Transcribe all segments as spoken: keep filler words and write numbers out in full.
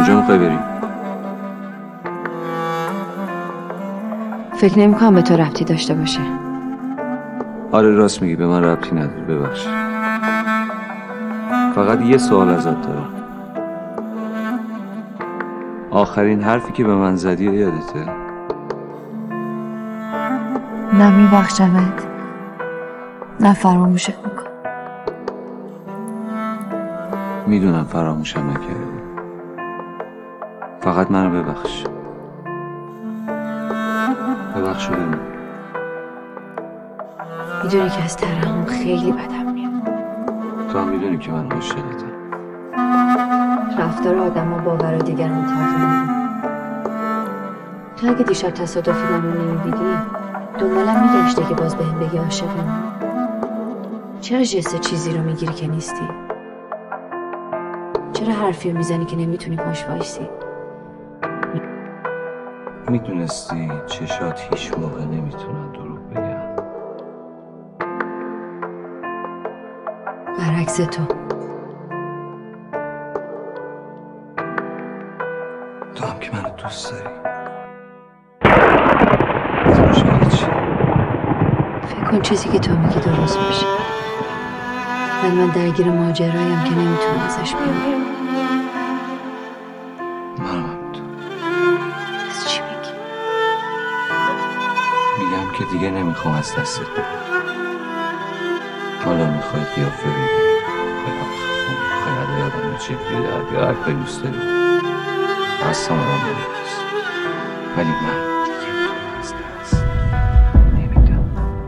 کجا میخوای بری؟ فکر نمی‌کنم به تو ربطی داشته باشه. آره راست میگی، به من ربطی نداره، ببخش. فقط یه سوال ازت دارم. آخرین حرفی که به من زدی یادته؟ نه میبخشمت، نه فراموشت میکنم. میدونم فراموشم نکردی، فقط منو ببخش. ببخش شده من. میدونی که از ترحم خیلی بدم میاد. تو هم میدونی که من عاشقتم. رفتار آدم ها باور دیگران تغییر میده. تو اگه دیشب تصادفی منو نمیدیدی دنبالم میگشته که باز بهم بگی عاشقم. چرا جست چیزی رو میگیری که نیستی؟ چرا حرفی رو میزنی که نمیتونی پاش وایسی؟ میدونستی چشات هیچ موقع نمیتونن دروغ بگن. برعکس تو. تو هم که منو دوست داری. مشکل چی؟ فکر کن چیزی که تو میگی درست باشه، ولی من درگیر ماجرایم که نمیتونم ازش بیام. منم هم تو. از چی میگی؟ میگم که دیگه نمیخوام از دستت بدم. حالا میخوای قیافه بگی، میخوای خون، میخوای عده آدم رو جدی در بیار، هر کاری دوست داری. اصلا آدم نمیدونست، ولی من دیگه تو از دست نمیدم.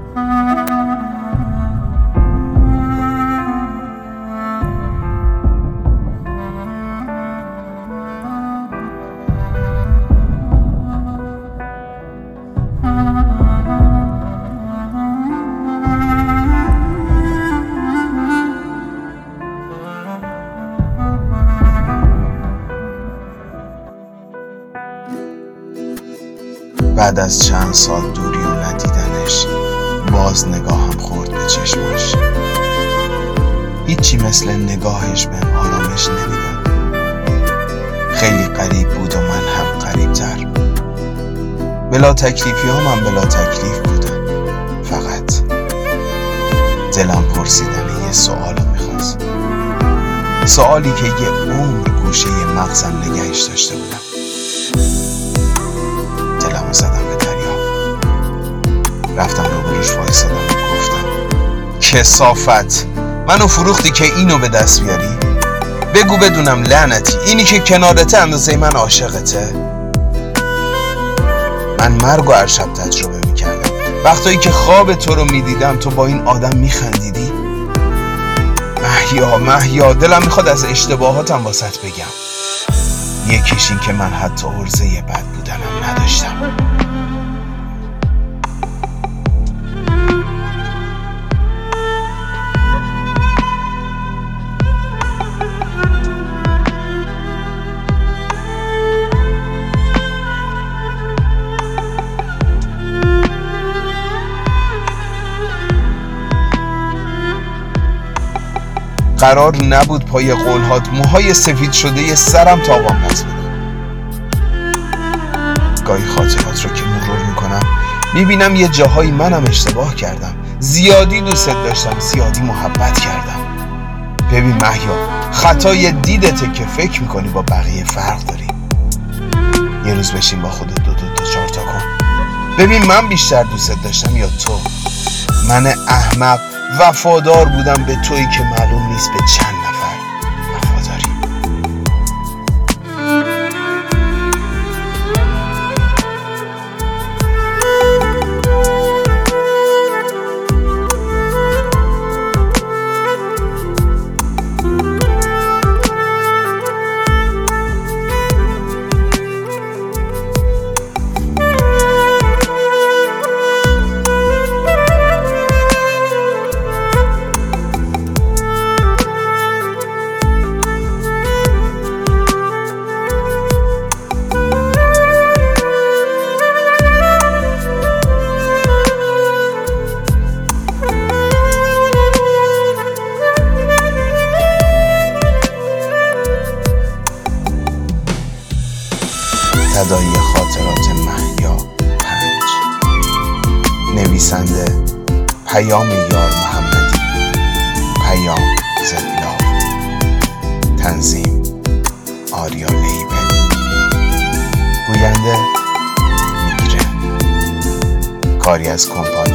بعد از چند سال دوری و ندیدنش باز نگاهم خورد به چشماش. هیچی مثل نگاهش بهم آرامش نمیداد. خیلی قریب بود و من هم قریب‌تر. بلا تکلیفی ها من بلا تکلیف بودم. فقط دلم پرسیدن یه سوالو میخواست، سوالی که یه عمر گوشه مغزم نگهش داشته بودم. دلمو زدم به دریا، رفتم روبروش وایسادم و گفتم کثافت، منو فروختی که اینو به دست بیاری؟ بگو بدونم لعنتی، اینی که کنارته اندازه من عاشقته؟ من مرگ و هر شب تجربه میکردم. وقتایی که خواب تو رو میدیدم تو با این آدم میخندیدی. مهیا مهیا، دلم میخواد از اشتباهاتم واسط بگم. یکیش این که من حتی عرضه بد بودنم نداشتم. قرار نبود پای قولهات موهای سفید شده ی سرم تاوان پس بدم. گاهی خاطرات رو که مرور میکنم میبینم یه جاهایی منم اشتباه کردم. زیادی دوست داشتم، زیادی محبت کردم. ببین مهیا، خطای دیدته که فکر میکنی با بقیه فرق داری. یه روز بشین با خودت دو دو دو چار تا کن، ببین من بیشتر دوست داشتم یا تو. من احمق وفادار بودم به تویی که معلوم نیست به چند نفر وفاداری. فدای خاطرات مهیا پنج. نویسنده پیام یار محمدی، پیام زدلاو. تنظیم آریا لیبل. گوینده میگیره. کاری از کمپانی